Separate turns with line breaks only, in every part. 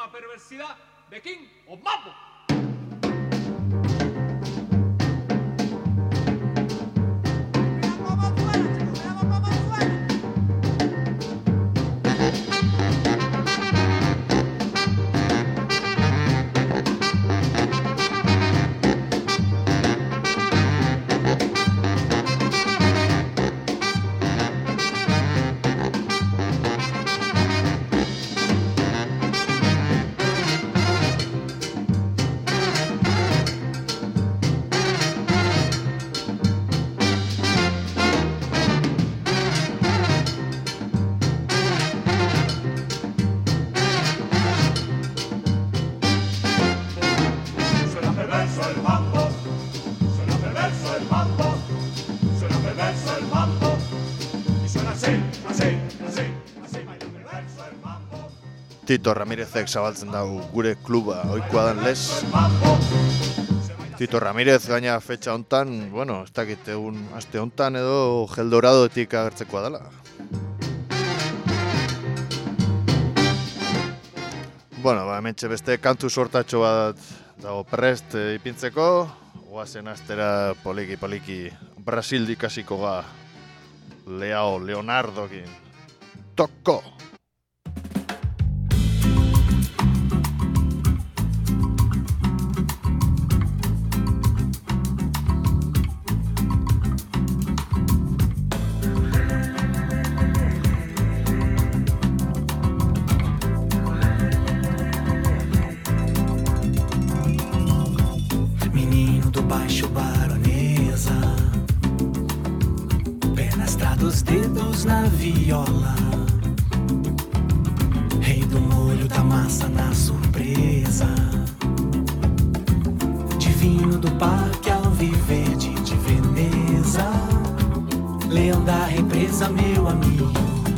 misma perversidad de King of Mambo.
Tito Ramirezek zabaltzen dago gure kluba, ohikoa dan lez. Tito Ramirez gaina fetxa hontan, bueno, ez dakit egun aste hontan edo Geldoradotik agertzekoa dela. Bueno, hementxe beste kantu sortatxo bat dago prest ipintzeko. Oazen astera poliki Brasildik hasiko ga Leonardokin. Toko!
Na viola, rei do molho da massa na surpresa, divino do parque Alviverde de Veneza, leão da represa, meu amigo.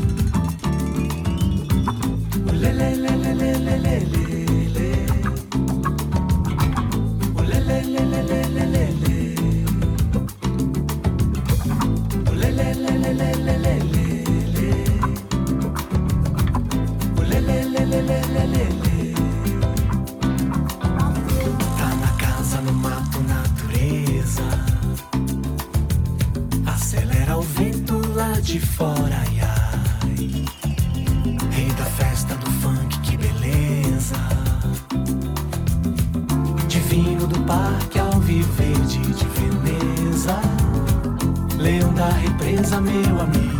Tá na casa, no mato, natureza. Acelera o vento lá de fora, ai, ai. Rei da festa do funk, que beleza. Divino do parque Alviverde de Veneza, leão da represa, meu amigo.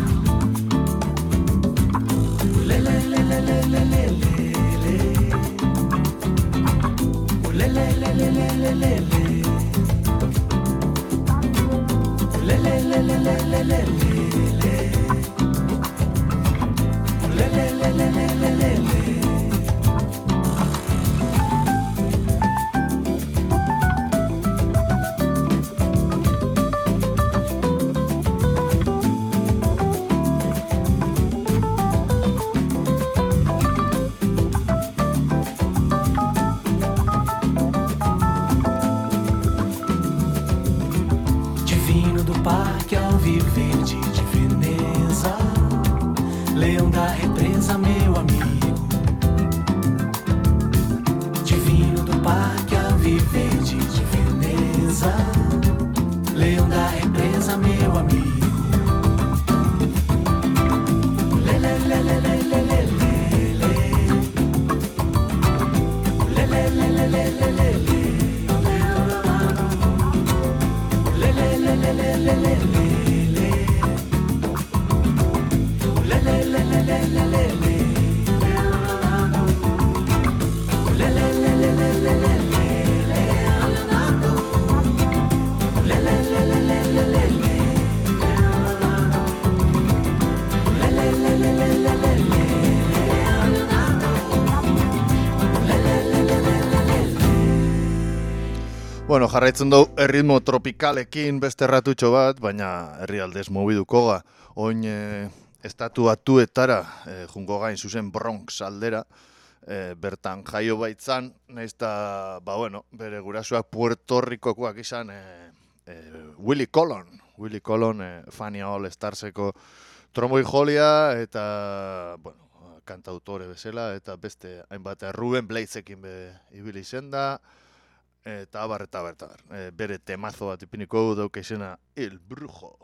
Bueno, jarraitzen dugu erritmo tropikalekin beste ratutxo bat, baina herrialdez mobiduko ga. Oin estatu batuetara jungo gain zuzen Bronx aldera, bertan jaio baitzan, nahiz eta, bere gurasoak Puerto Ricokoak izan Willie Colon, Fania All Starseko tromboi jolia, eta, kantautore bezala, eta beste hainbat Ruben Blazeekin ibili zen da, eta abar. Bere temazo bat ipiniko dauka izena El Brujo.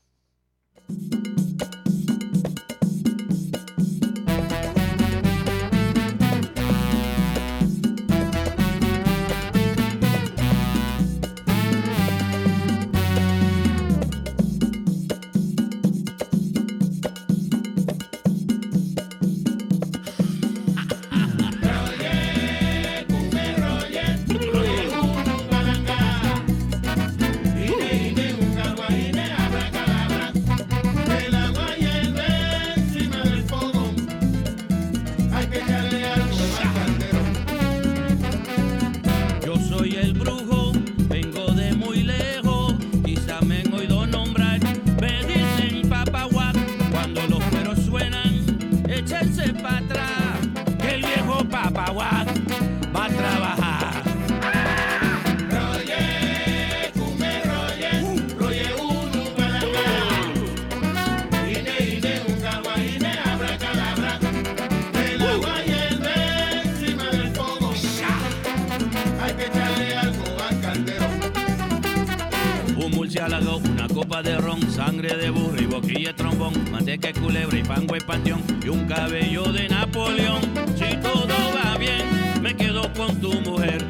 Una copa de ron, sangre de burro y boquilla de trombón, manteca de culebra y pango de panteón y un cabello de Napoleón. Si todo va bien, me quedo con tu mujer.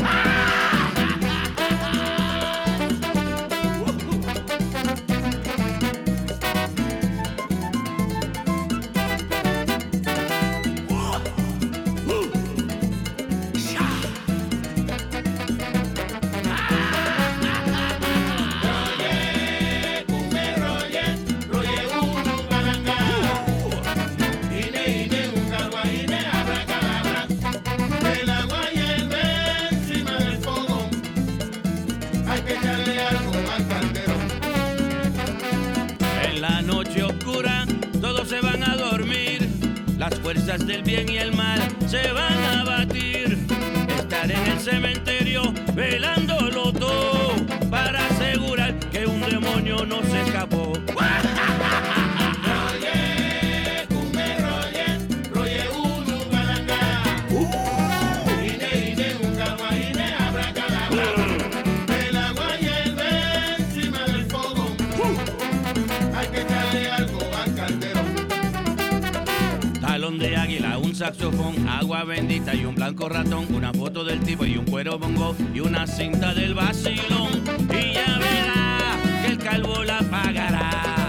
Las fuerzas del bien y el mal se van a batir. Estaré en el cementerio velándolo todo para asegurar que un demonio no se escapó. De águila, un saxofón, agua bendita y un blanco ratón, una foto del tipo y un cuero bongo y una cinta del vacilón, y ya verá que el calvo la pagará.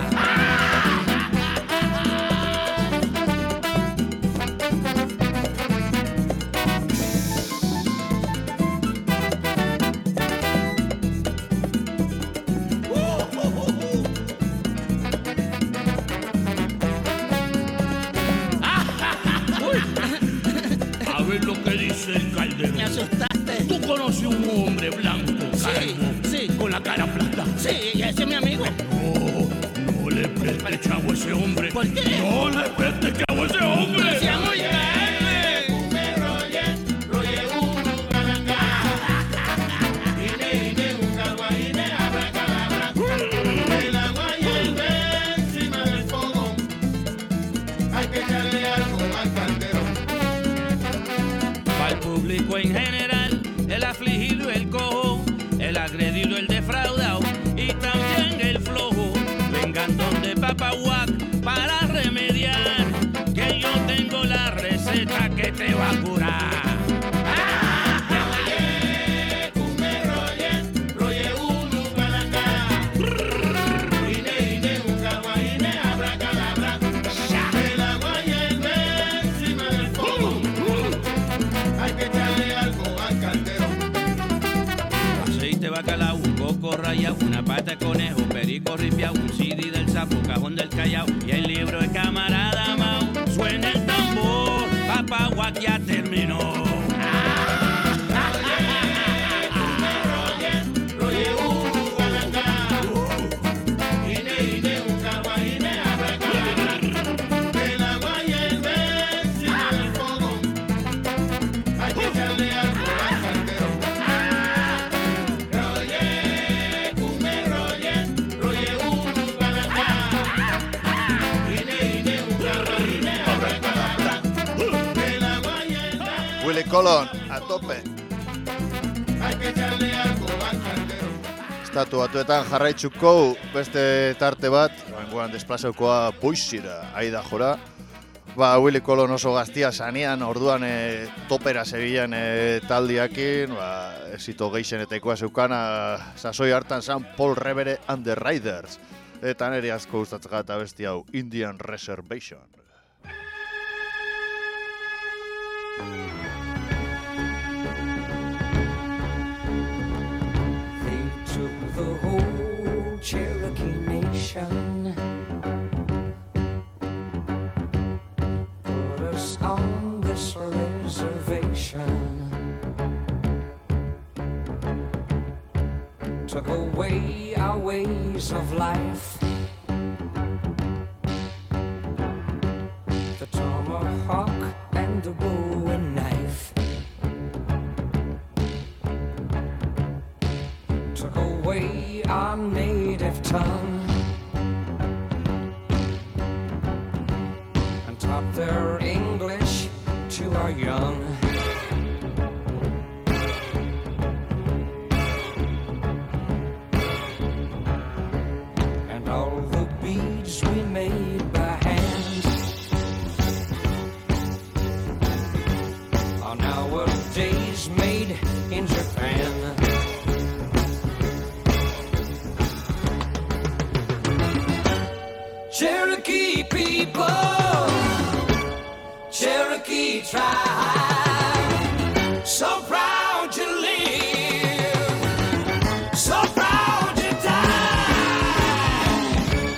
Me asustaste.
¿Tú conoces un hombre blanco, calvo,
sí,
con la cara plata?
Sí, ese es mi amigo.
No le preste chavo a ese hombre.
¿Por qué?
No le preste chavo a ese hombre.
¡No sea muy tarde!
En general, el afligido, el cojo, el agredido, el defraudado y también el flojo, vengan donde Papahuac para remediar, que yo tengo la receta que te va a curar. Bacalao, un coco rayado, una pata de conejo, perico ripiao, un CD del sapo, cajón del Callao y el libro de camarada Mao. Suena el tambor, Papahuac ya terminó.
Colón, a tope. Estatu batuetan jarraitzuko beste tarte bat, banguan desplazaukoa Boisira, aida jora. Willy Colón oso gaztia zanean, orduan topera zebilen taldiakin, esito geixenetekoa zeukana, sasoi hartan zan Paul Revere and the Riders. Eta neri asko gustatzea eta besti hau, Indian Reservation.
They took the whole Cherokee Nation, put us on this reservation, took away our ways of life, the tomahawk and the bowie knife, took away our native tongue, and taught their English to our young. And all the beads we made by hand are nowadays made in Japan. Cherokee people, Cherokee tribe, so proud to live, so proud to die.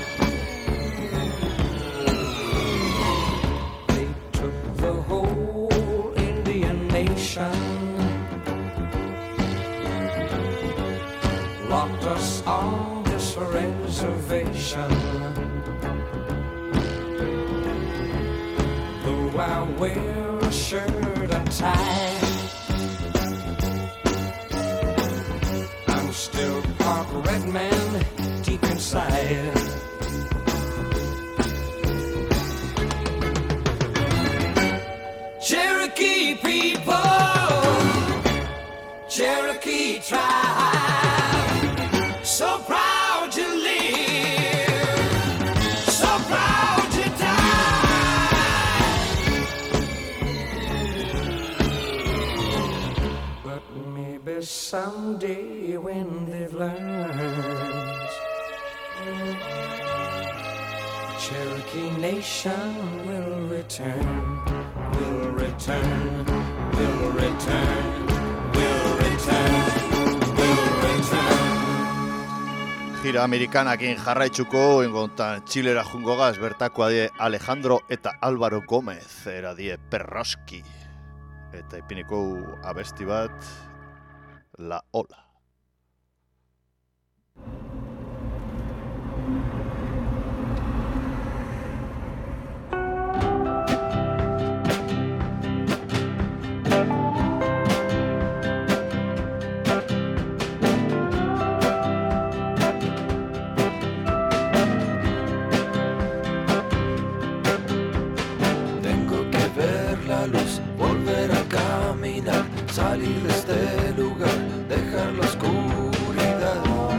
They took the whole Indian nation, locked us on this reservation. Though I wear a shirt and tie, I'm still part red man deep inside. Cherokee people, Cherokee tribe, so proud to live, so proud to die. But maybe someday when they've learned, Cherokee Nation will return, will return, will return, will return, will return.
Gira amerikanakin jarraitzuko, ingontan Txilera jungo gaz, bertakoa die Alejandro eta Álvaro Gómez, eradie Perroski. Eta ipiniko abesti bat, La Ola.
Volver a caminar, salir de este lugar, dejar la oscuridad,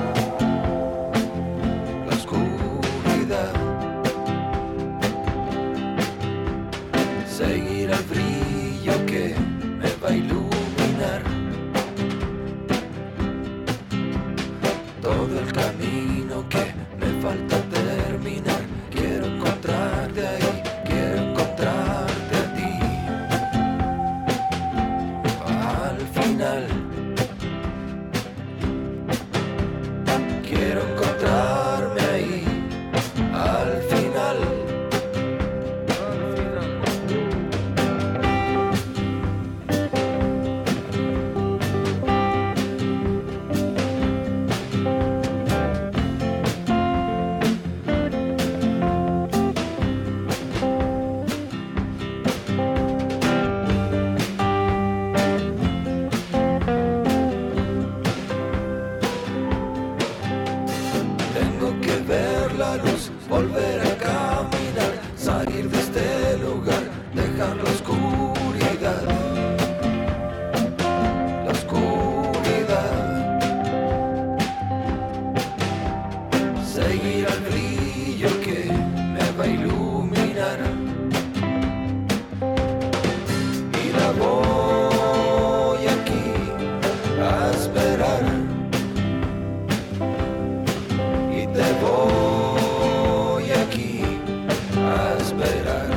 la oscuridad, seguir el brillo que me va a iluminar, todo el camino que me falta terminar, quiero encontrarte ahí, quiero encontrarte a ti. Quiero encontrarme ahí al final. Volver a caminar, salir de este lugar, dejar la oscuridad, te voy aquí a esperar.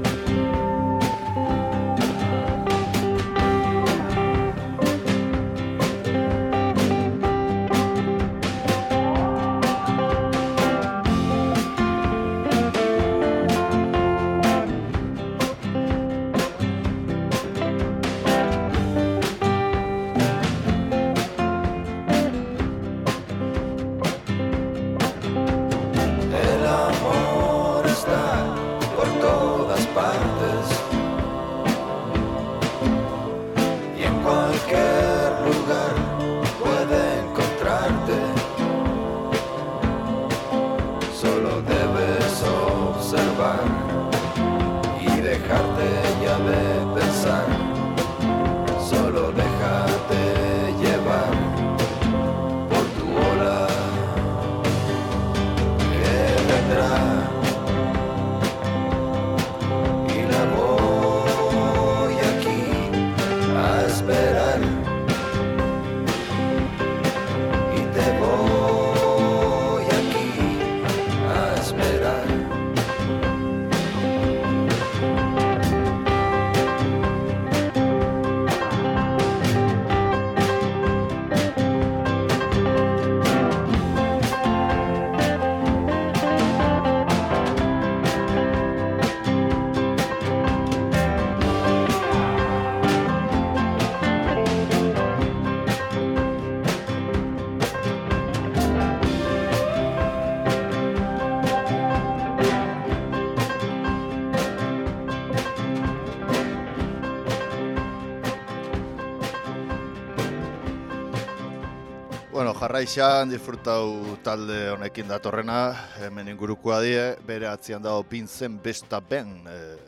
Bueno, jarraixan disfrutau talde honekin datorrena, hemen ingurukoa die, bere atzian dago Pintzen Besta Ben,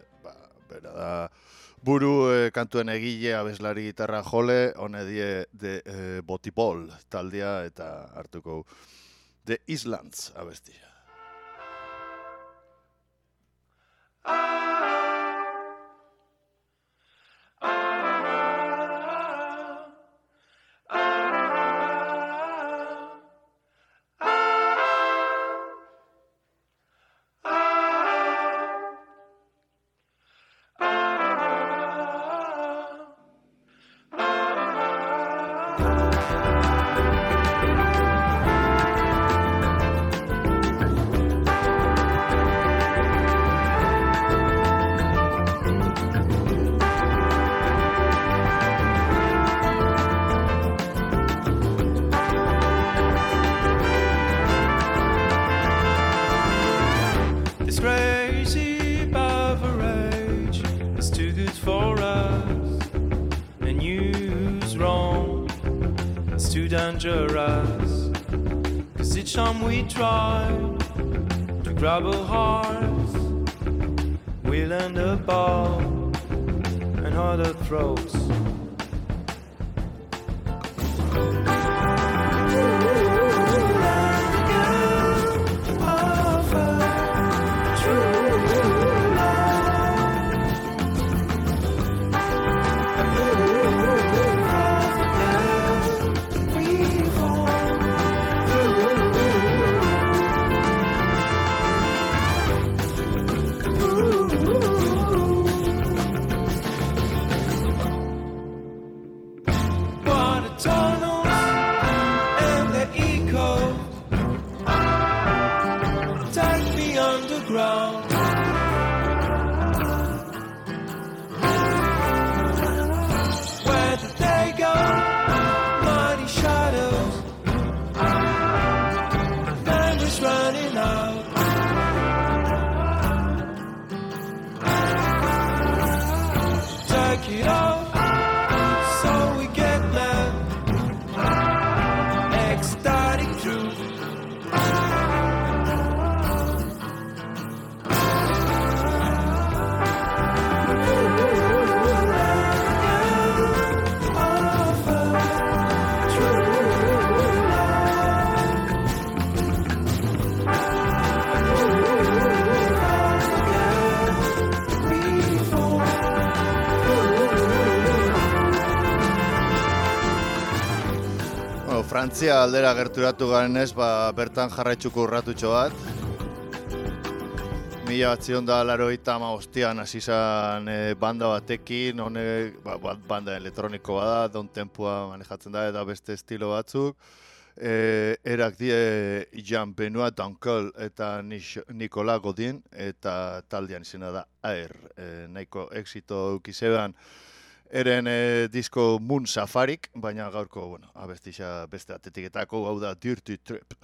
bera da buru kantuen egile, abeslari gitarra jole, hone die de Botipol taldea eta hartuko The Islands abestia.
Dangerous, 'cause each time we try to grab a heart, we'll end up all in other throats.
Frantzia aldera gerturatu garenez, bertan jarraitzuko urratutxo bat. 1985an hasi zen banda batekin, honek banda elektroniko bada, down tempoa manejatzen da eta beste estilo batzuk. Erak die Jean-Benoît Dankel eta Nicolas Godin, eta taldean izena da Air. Nahiko exito eukizeban eren disko Moon Safarik, baina gaurko, abestixa beste atetiketako, hau da Dirty Trip.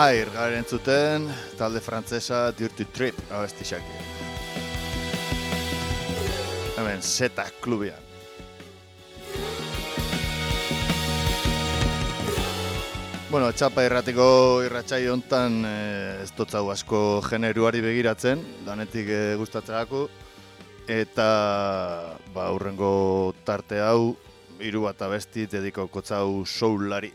Air garen zuten, talde frantzesa Dirty Trip abestixak. Hemen, Zeta klubian. Bueno, txapa irratiko irratxai hontan ez dotzau asko generuari begiratzen, danetik gustatzeako, eta hurrengo tarte hau, 3 bat abesti dedikokotzau soulari.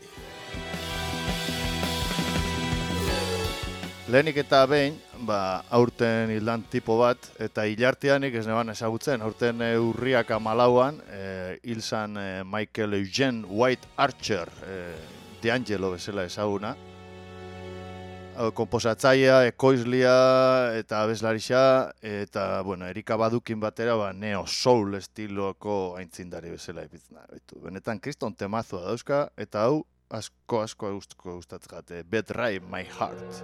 Lehenik eta behin, aurten hildan tipo bat, eta hilartianik ez neban ezagutzen, aurten urriak 14an, hilzan Michael Eugene White Archer, D'Angelo bezala ezaguna. Komposatzailea, ekoizlia eta abeslarixa, eta, Erika Badukin batera, neo soul estiloko aintzindari bezala epitzen. Benetan, kriston temazoa dauzka, eta hau, asko gustatzgat, Betray My Heart.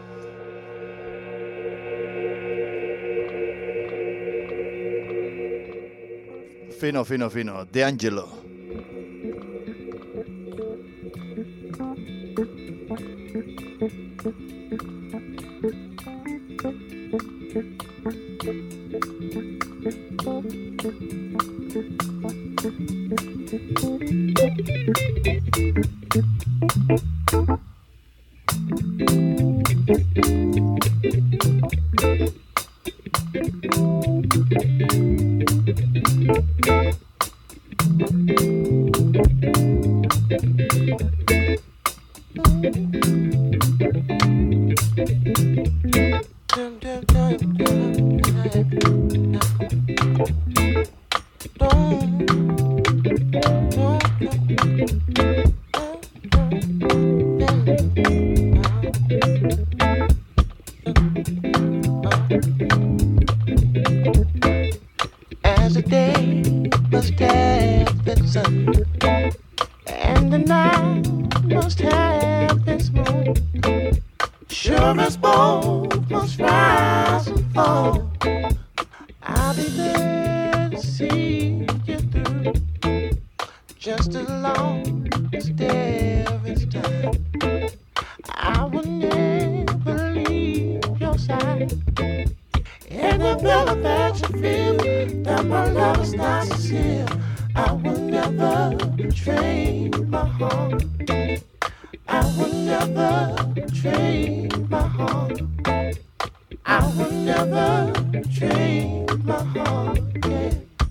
Fino, D'Angelo.
As the day must have its sun, and the night must have its moon, sure as both must rise and fall, I'll be there to see you through, just as long as there is time. I will never leave your side. And the feeling that you feel, that my love is not sincere, I will never betray my heart. I will never betray my heart. I will never betray my heart. Yeah.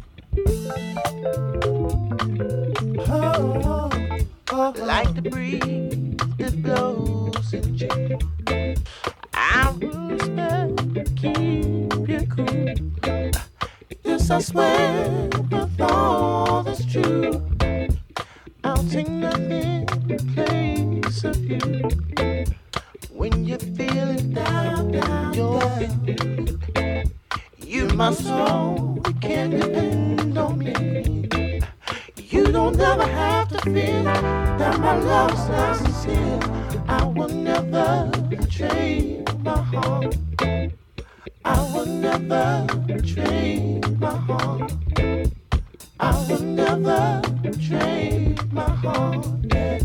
Like the breeze that blows in June, I will respect, keep you cool. This I swear, with all that's true, I'll take nothing in place of you. When you're feeling down, you're feeling weak, you my soul, you can depend on me. You don't ever have to fear that my love is not sincere. I will never betray my heart. I will never betray my heart. I will never betray my heart. Yeah.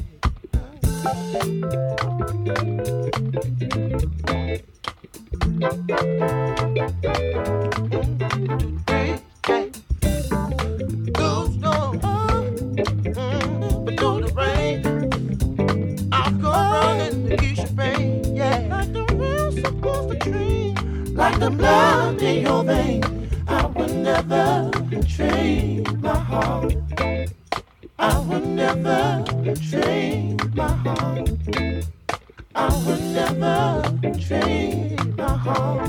Those storms, but through the rain, I'll go running to ease your pain. Yeah, like the rain supposed to train, like the blood in your vein. I will never betray my heart. I will never betray my heart. I will never betray my heart.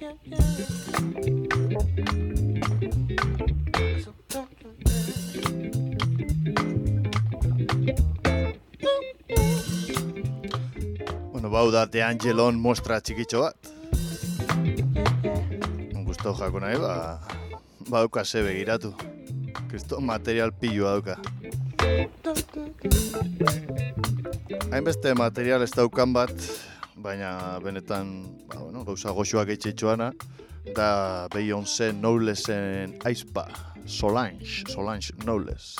Bueno, bau da De Angelon mostra txikitxo bat. Gustau jako nahi, badauka ze begiratu. Kristo material pilua dauka. Hainbeste material ez daukan bat, baina benetan gauza goxoak eitxeitxoana, da Beyoncé Knowlesen aizpa, Solange Knowles.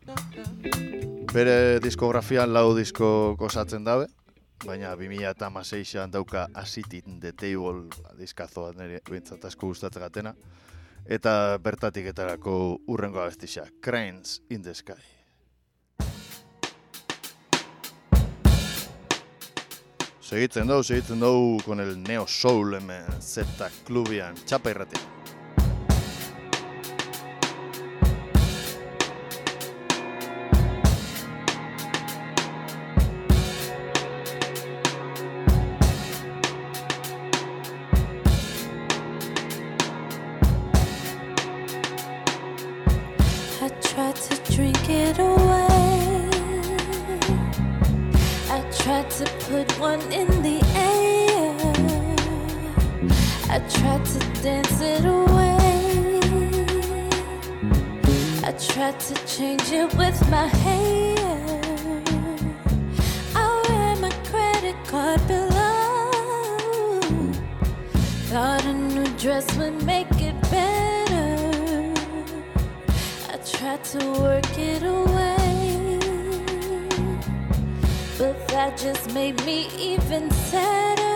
Bere diskografian 4 disko osatzen dabe, baina 2016an dauka A Seat in the Table diskazoa nire bintzat asko gustatzen gatena, eta bertatik etarako urrengo abestisa, Cranes in the Sky. Segitzen dugu con el Neo Soul hemen Z Klubian, txapa irratia.
I tried to drink it away. I tried to put one in the air. I tried to dance it away. I tried to change it with my hair. I wear my credit card below. Thought a new dress would make it better. I tried to work it away, but that just made me even sadder.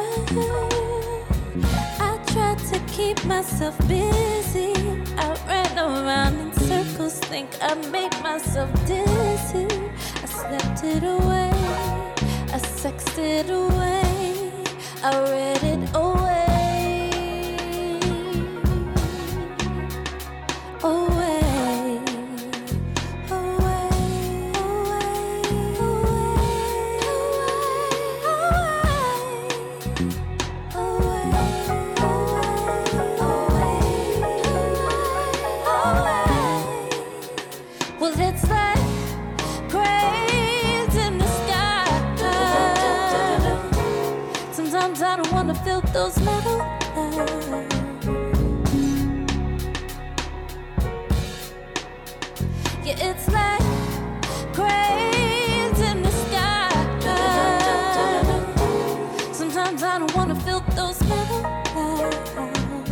I tried to keep myself busy. I ran around in circles, think I made myself dizzy. I slept it away, I sexed it away, I read it away. I don't wanna feel those metal eyes. Yeah, it's like cranes in the sky. Sometimes I don't wanna feel those metal eyes.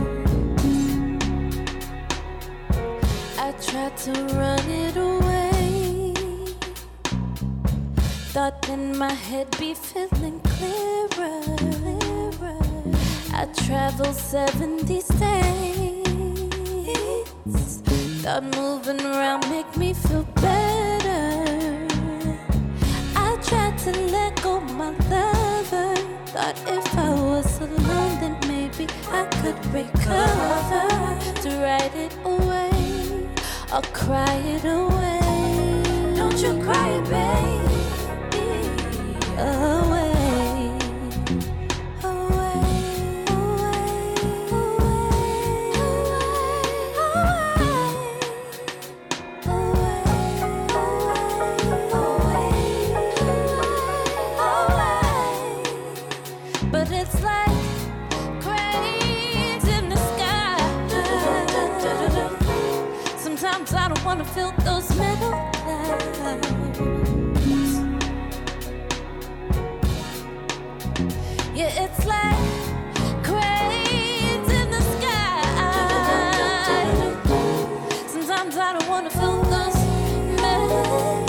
I tried to run it away. Thought in my head be feeling clearer. I traveled 70 states. Thought moving around make me feel better. I tried to let go my lover. Thought if I was alone then maybe I could recover. To write it away, I'll cry it away. Don't you cry, baby, away. I don't wanna feel those metal lights. Yeah, it's like cranes in the sky. Sometimes I don't wanna feel those metal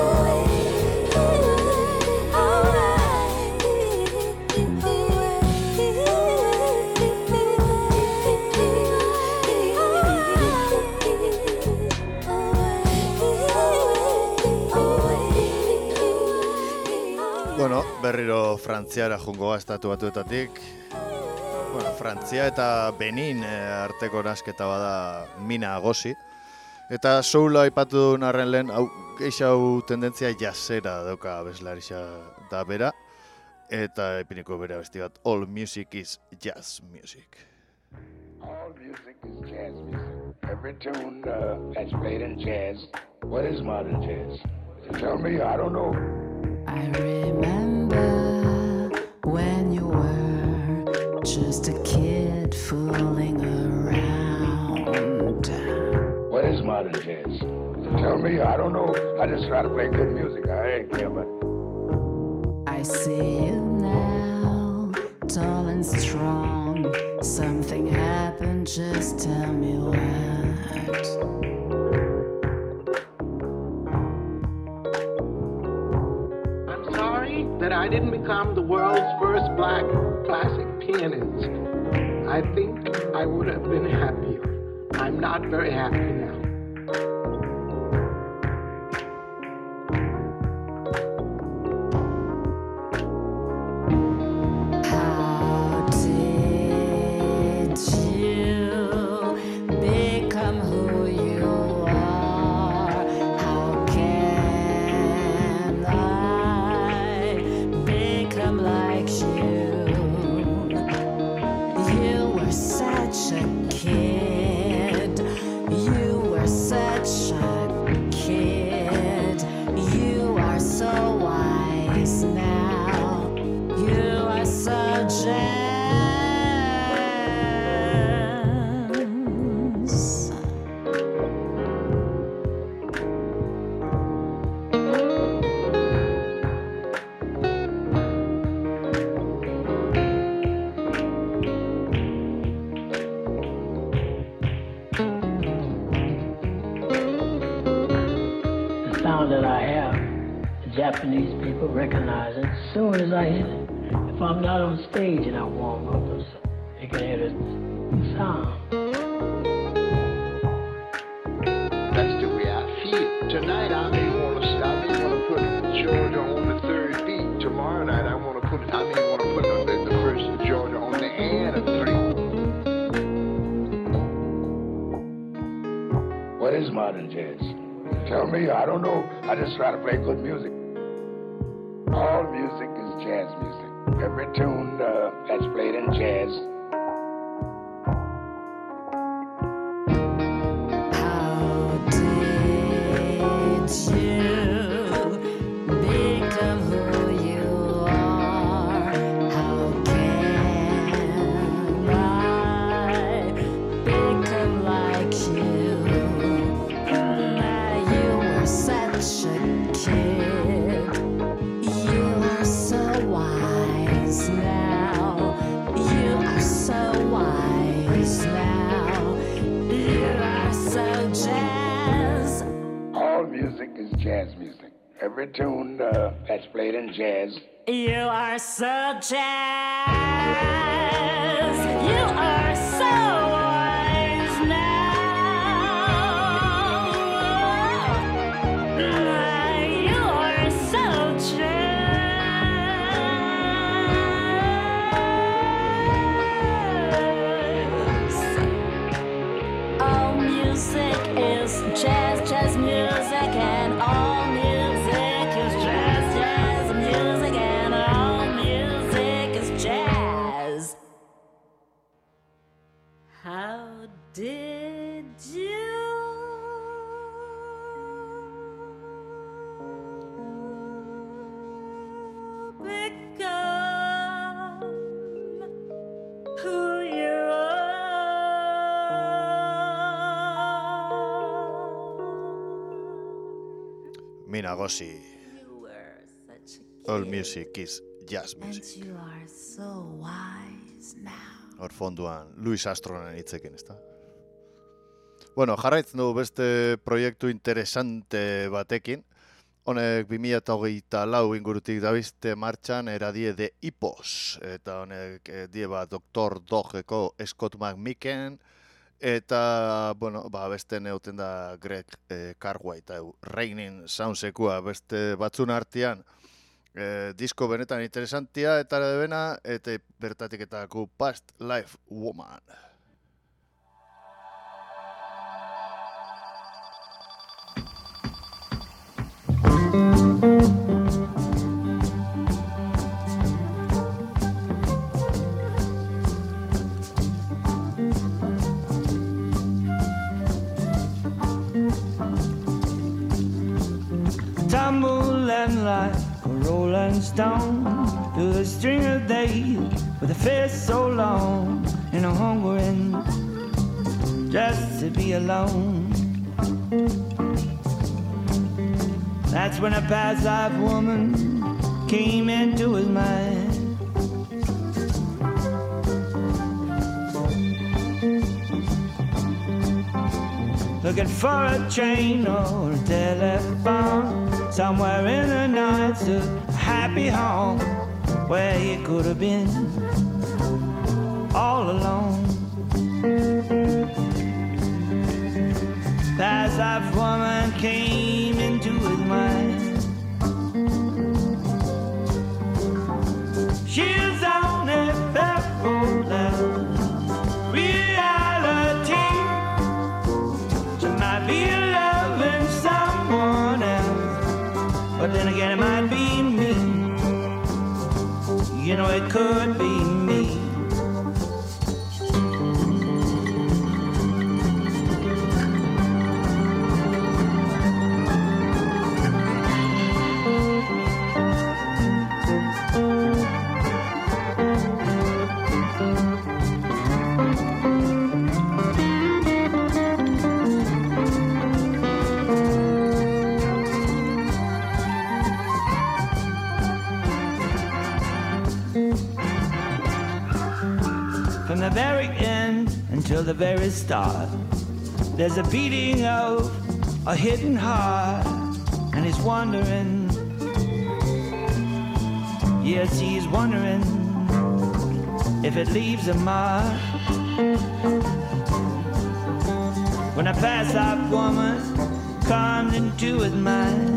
Bueno, berriro Frantziara jungoa estatu batuetatik. Bueno, Frantzia eta Benin arteko nasketa bada Mina Agosi. Eta soula aipatu narren lehen, hau tendentzia jasera dauka abeslarixa da bera. Eta ipiniko bera besti bat, all music is jazz music.
All music is jazz music. Every tune that's played in jazz. What is modern jazz? Tell me, I don't know.
I remember when you were just a kid fooling around.
What is modern jazz? Tell me, I don't know. I just try to play good music. I ain't care about it.
I see you now, tall and strong. Something happened, just tell me what.
I'm sorry that I didn't become the world's first black classic pianist. I think I would have been happier. I'm not very happy now.
Japanese people recognize it as soon as I hit it. If I'm not on stage and I warm up, you can hear the sound.
That's the way I feel. Tonight I may want to put Georgia on the third beat. Tomorrow night I may want to put the first Georgia on the and of three.
What is modern jazz? Tell me, I don't know. I just try to play good music. All music is jazz music. Every tune that's played in jazz.
How did you become who you are? How can I become like you? You were such a kid.
Jazz music. Every tune that's played in jazz.
You are so jazz. You are so wise now. You are so jazz. All music is jazz, jazz music, and all music is jazz, jazz music, and all music is jazz. How did you become who you are?
Minagoshi. All music is jazz music.
And you are so wise now.
Hor fonduan Louis Armstrongen hitzekin, ezta? Bueno, jarraitzen dugu beste proiektu interesante batekin. Honek 2024 ingurutik dabizte martxan eradie de Ipos. Eta honek dieba Dr. Dogeko Scott McMicken. Eta, bueno, beste neuten da Greg Cartwright, Raining Soundsekua beste batzun artean. Disko benetan interesantia eta debena, eta bertatik eta Past Life Woman.
and like a rolling stone through the string of days with a face so long and a hungering just to be alone. That's when a past life woman came into his mind. Looking for a train or a telephone somewhere in the nights, a happy home where he could have been all alone. Past life woman came into his mind. She's on a pebble level reality. She might be loving someone else, but then again it might be me. You know it could be me. From the very end until the very start, there's a beating of a hidden heart, and he's wondering, yes, he's wondering if it leaves a mark. When a past life woman comes into his mind,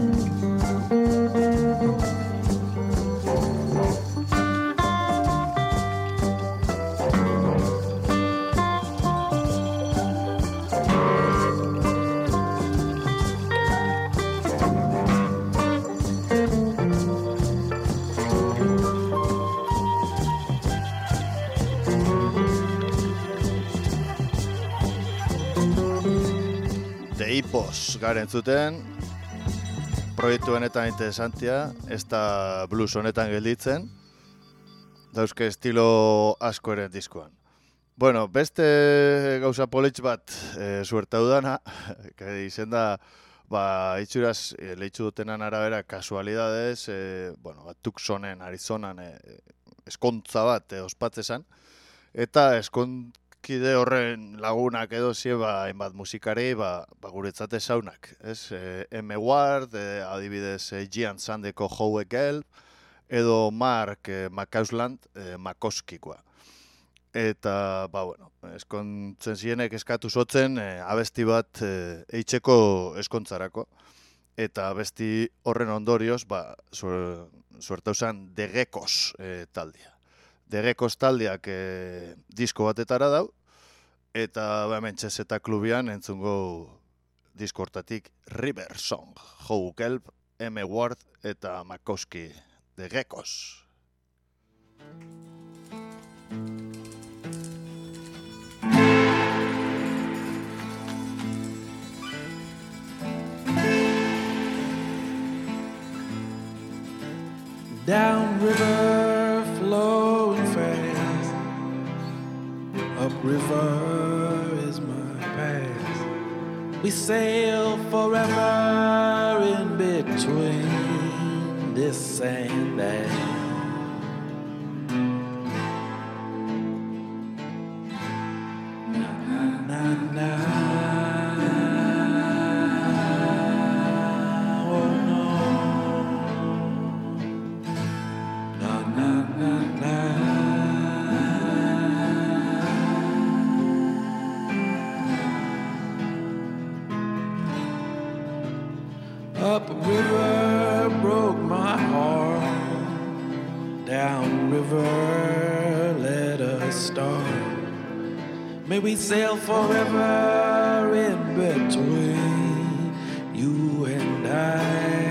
Ipos garen zuten, proiektu honetan interesantia, ez da blues honetan gelditzen, dauzke estilo asko eren diskoan. Bueno, beste gauza politx bat suertau dana, izen da, itxuraz lehitzu dutenan arabera kasualidadez, Tucsonen, Arizonan eskontza bat ospatzezan, eta kide horren lagunak edo hainbat musikari guretzate zaunak. M. Ward, adibidez Gian Sandeko Howe Gelb, edo Mark McCausland Makoskikoa. Eta, eskontzen zienek eskatu zotzen abesti bat eitzeko eskontzarako. Eta abesti horren ondorioz, suertau zen The Geckos taldea. The Geckos taldeak disko batetara dau, eta hemen Txezeta klubian entzungo disko hortatik River Song, Howe Gelb, M. Ward eta Makoski, The Geckos.
Downriver flowing fast, upriver is my past. We sail forever in between this and that. Na na na. Upriver broke my heart, downriver let us start. May we sail forever in between you and I.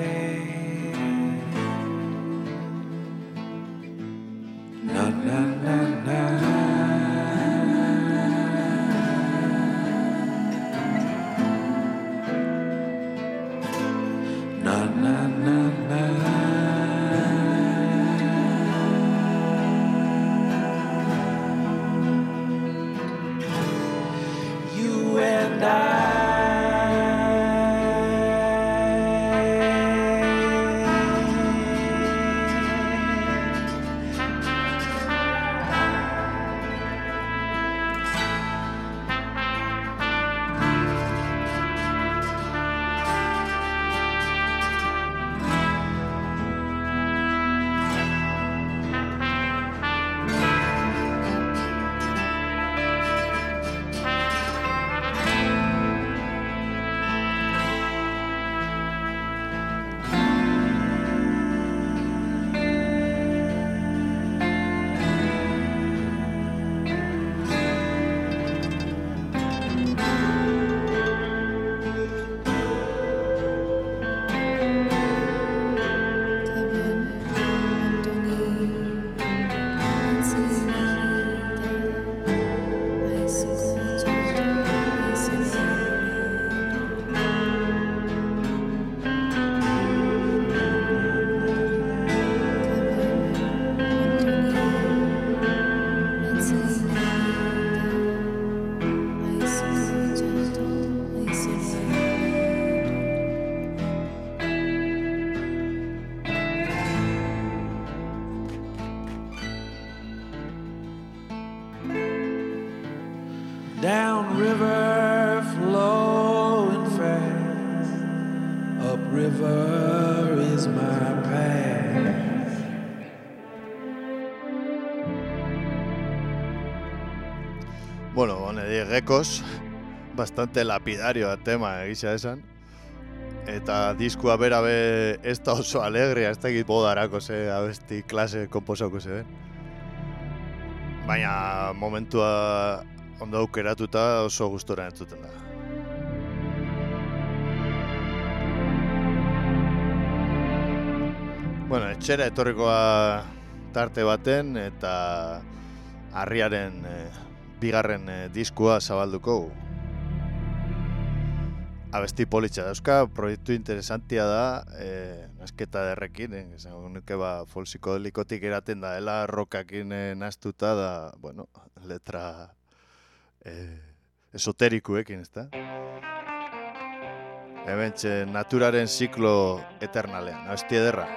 Na na na na. Na na na na. Downriver flowing fast, upriver is my path.
Bueno, honedi gekos, bastante lapidario tema egisa esan. Eta diskua berabe ez da oso alegria, ez da egit bodarako ze abesti klase komposauko ze. Baina momentua ondo aukeratuta oso gustora entzuten da. Bueno, etxera etorrikoa tarte baten eta harriaren bigarren diskua zabalduko. Abesti politxa dauzka, proiektu interesantia da, nasketa derrekin, esan nuke folsikodelikotik eraten da, rokakin nastuta da, bueno, letra esoterikuekin, ezta? Hementxe, naturaren ziklo eternalean, abesti ederra.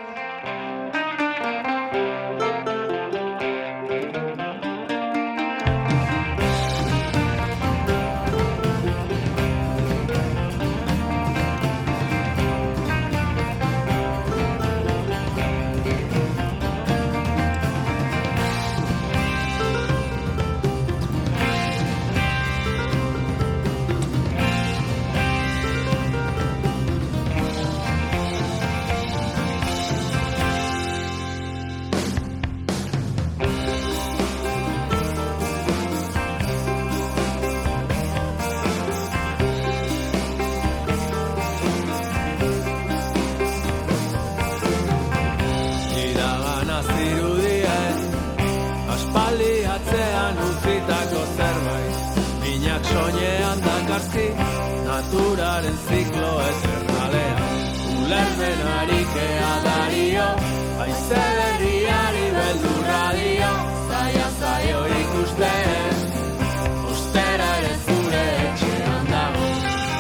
Soñean dakartzi naturaren ziklo eternalean ulermen arikea dario haize berriari beldurra dio zaila zaio ikusten ostera ere zure etxean dago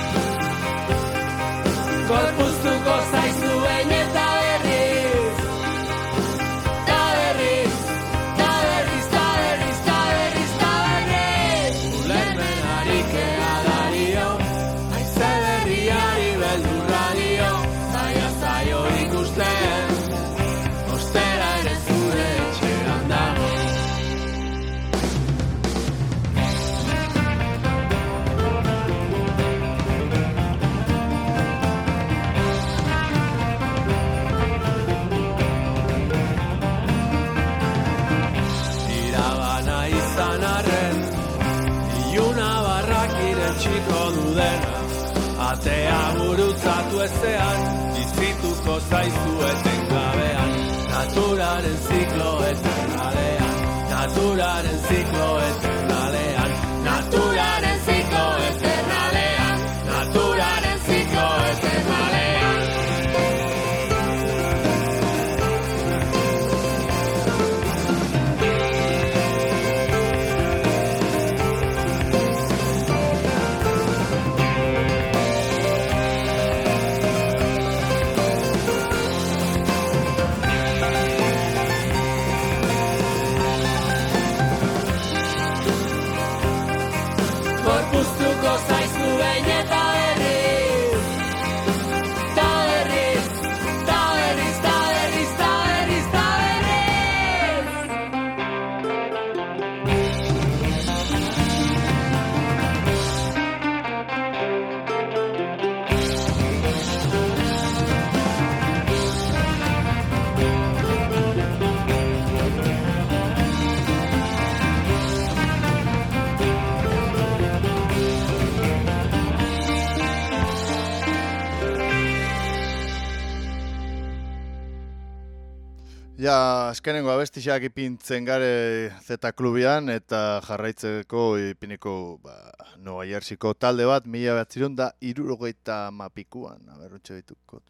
gorpuztuko zaizu behin eta berriz ta berriz ta berriz ta berriz ta berriz ta berriz ulermen arikea dario haize berriari beldurra dio zaila zaio ikusten ostera ere zure etxean dago irabana izan arren iluna barrakire txiko dudena atea gurutzatu ezean bizituko zaizu etengabean naturaren ziklo eternalean naturaren ziklo eternalean naturaren ziklo eternalean naturaren ziklo eternalean gorpuztuko zaizu behin eta berriz ta berriz ta berriz ta berriz ta berriz ta
Ja, azkenengo abestixak ipintzen gare Z Klubian eta jarraitzeko ipiniko Nova Jerseyko talde bat 1970 aberrutxe dituko.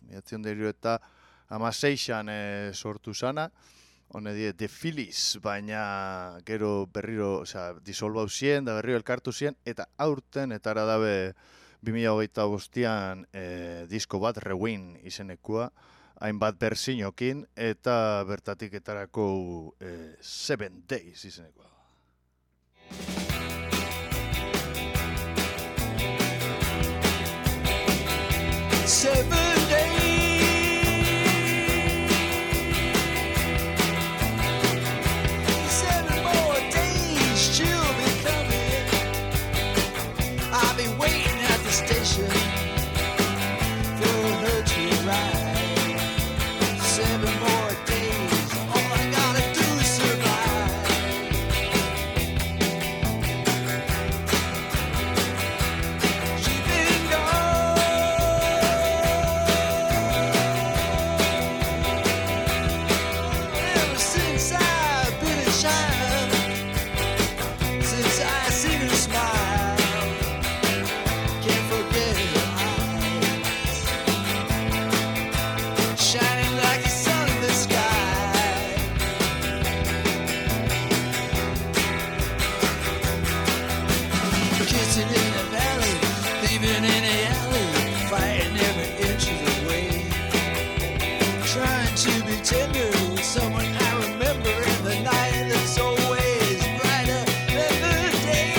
1976an sortu zana, hone die The Phillies, baina gero berriro, disolbau zien, da berriro elkartu zien, eta aurten etara dabe 2025an disko bat, Rewind izenekua, hainbat berzinokin, eta bertatik etarako 7 Days izenekoa.
7 days, 7 more days, she'll be coming. I'll be waiting at the station for her to arrive. 7 more days, all I gotta do is survive. She's been gone ever since I've been in China, since I seen her smile. Can't forget her eyes, shining like the sun in the sky. Kissing in the valley, leaving in the alley, fighting every inch of the way. Trying to be tender with someone I remember in the night that's always brighter than the day.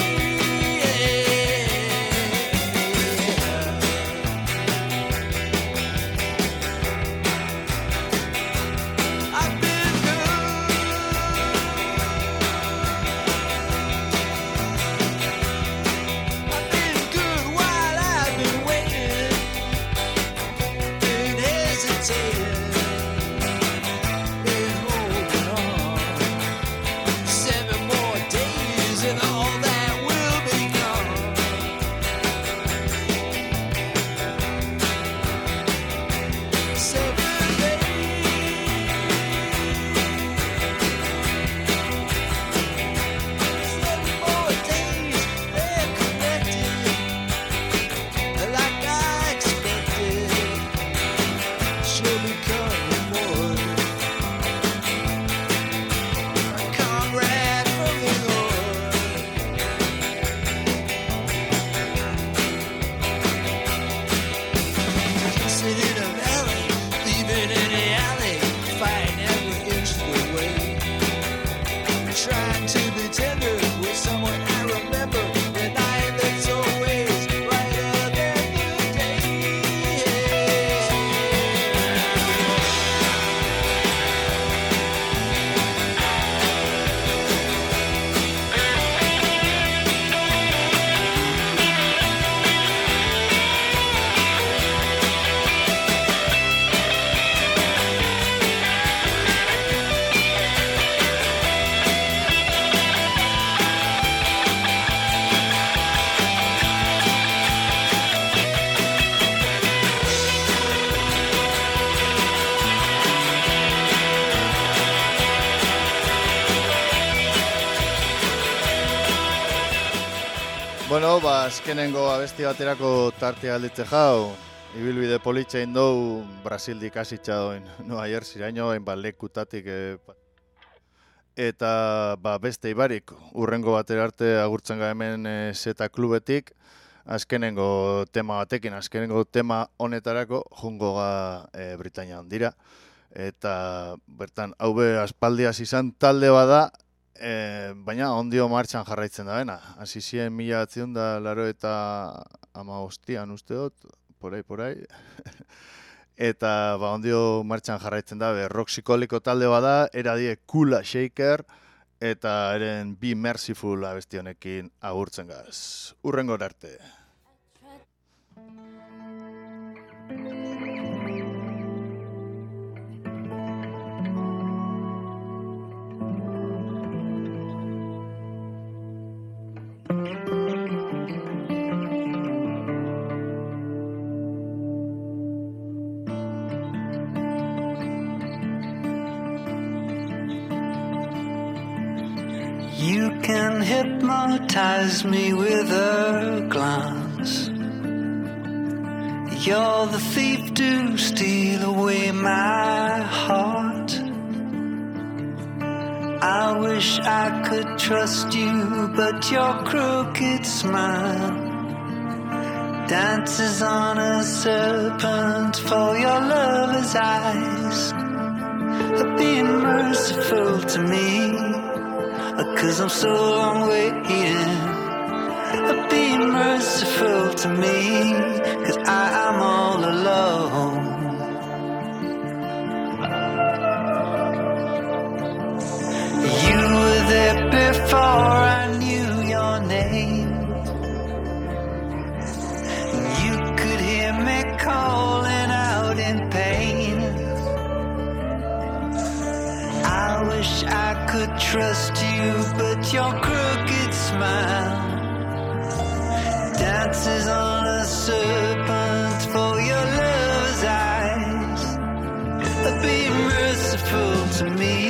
I've been good while I've been waiting, been hesitating, been holding on. 7 more days and all that will be gone. 7 more days, they're connected like I expected. She'll be coming more, a comrade from the north. Kissing in a valley, leaving in the alley, fighting every inch of the way. Trying to be tender with someone I remember, the night that's always brighter than the day.
Bueno, azkenengo abesti baterako tartea alditze jau. Ibilbide politxein dou Brasildik hasitza doin Nueva Jersey iraino, hainbat lekutatik eta beste ibarik urrengo batera arte agurtzen ga hemen Zeta klubetik azkenengo tema batekin, azkenengo tema honetarako jungo ga Britainia handira eta bertan haube aspaldiaz izan talde bada, baina ondio martxan jarraitzen da bena. Hasi ziren 1985 uste dut, porai. Eta ondio martxan jarraitzen da, rock psikoliko talde bada, eradie Kula Shaker, eta eren Be Merciful abesti honekin agurtzen gaz. Urrengora arte.
You can hypnotize me with a glance. You're the thief to steal away my heart. I wish I could trust you, but your crooked smile dances on a serpent for your lover's eyes. Being merciful to me, 'cause I'm so long waiting.
Be merciful to me, 'cause I'm all alone. You were there before I knew your name. You could hear me calling out in pain. I wish I could trust you, but your crooked smile dances on a serpent for your love's eyes. Be merciful to me,